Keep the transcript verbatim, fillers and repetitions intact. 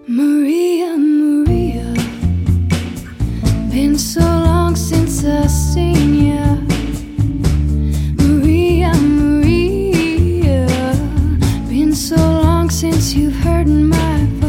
Maria, Maria, been so long since I've seen ya. Maria, Maria, been so long since you've heard my voice.